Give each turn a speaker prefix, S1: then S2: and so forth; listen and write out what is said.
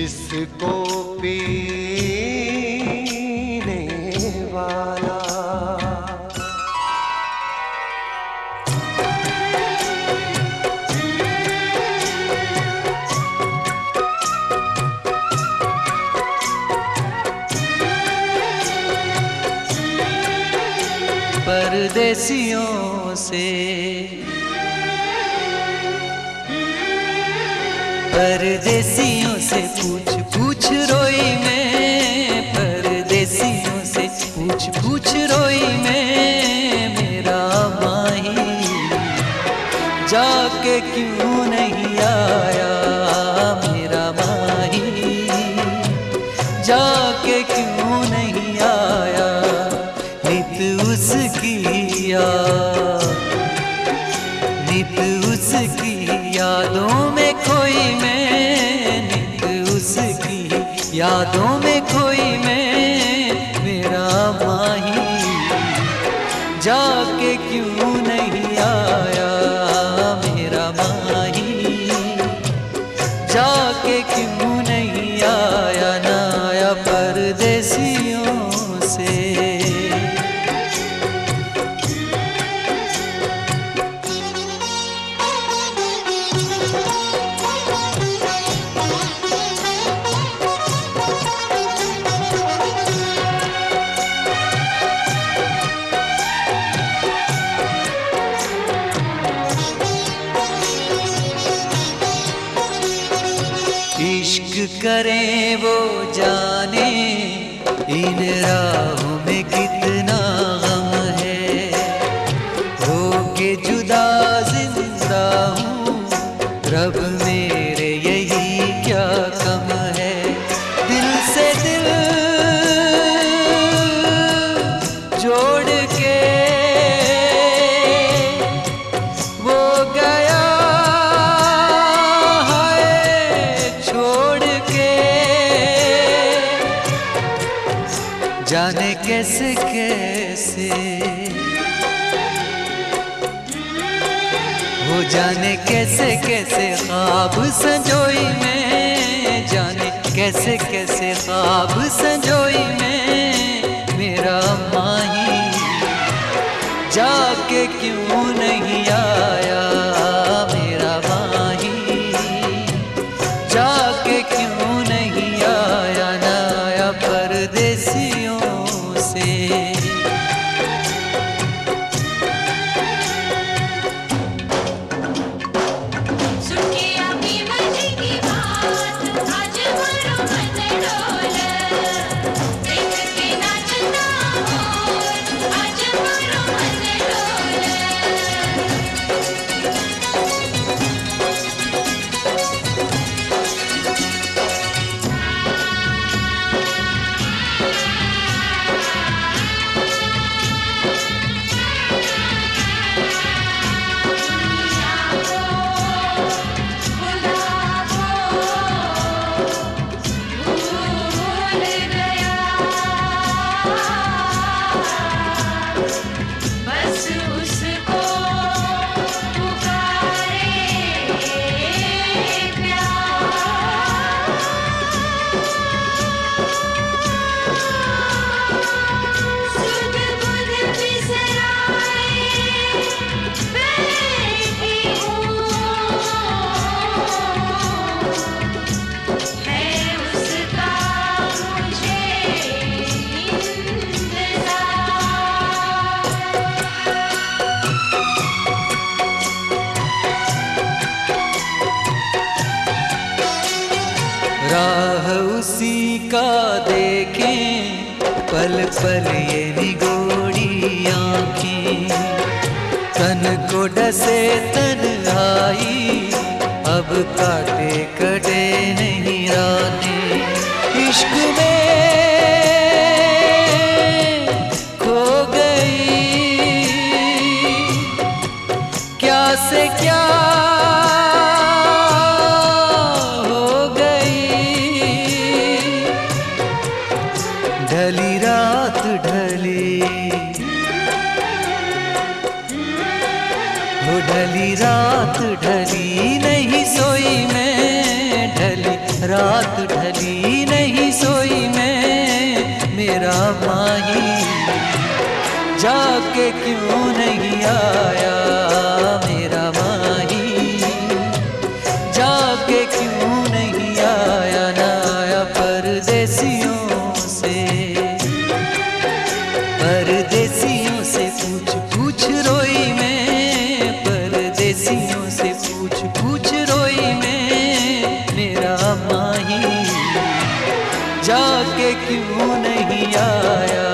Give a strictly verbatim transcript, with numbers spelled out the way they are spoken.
S1: जिसको पीने वाला
S2: परदेसियों से परदेसियों से पूछ पूछ रोई मैं, परदेसियों से पूछ पूछ रोई मैं। मेरा माही जाके क्यों नहीं आया, मेरा माही जाके क्यों नहीं आया। नित उसकी याद नित उसकी यादों में खोई मैं, नित उसकी यादों में खोई मैं। मेरा माही जाके क्यों नहीं आया, मेरा माही जाके क्यों नहीं आया। ना आया परदेसियों से। इश्क करें वो जाने इन राहों में कितना गम है। हो के जुदा जिंदा हूँ रब मेरे यही क्या कम है। दिल से दिल जोड़ के वो गया जाने कैसे कैसे वो जाने कैसे कैसे ख्वाब संजोई मैं, जाने कैसे कैसे ख्वाब संजोई मैं। मेरा माही जाके क्यों नहीं आया, मेरा माही जाके क्यों नहीं आया। ना आया परदेसियों से। राह उसी का देखें पल पल ये निगोड़ी आँखें। तन को डसे तन्हाई अब काटे कटे नहीं रातें। इश्क में खो गई क्या से क्या ढली रात ढली वो ढली रात ढली नहीं सोई मैं, ढली रात ढली नहीं सोई मैं, मेरा माही जाके क्यों नहीं आया, मेरा माही जाके क्यों नहीं आया, ना आया परदेसियों से। परदेसियों से पूछ पूछ रोई मैं, परदेसियों से पूछ पूछ रोई मैं, मेरा माही जाके क्यों नहीं आया।